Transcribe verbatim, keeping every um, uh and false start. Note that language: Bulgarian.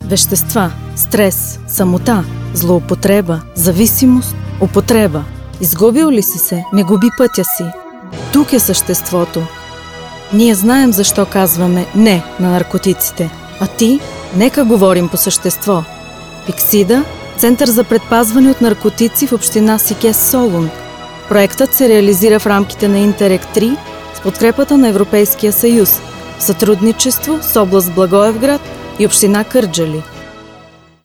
Вещества, стрес, самота, злоупотреба, зависимост, употреба. Изгубил ли си се, не губи пътя си. Тук е съществото. Ние знаем защо казваме не на наркотиците, а ти, нека говорим по същество. Пиксида – Център за предпазване от наркотици в община Сикес Солун. Проектът се реализира в рамките на Интерек три с подкрепата на Европейския съюз, в сътрудничество с област Благоевград и община Кърджали.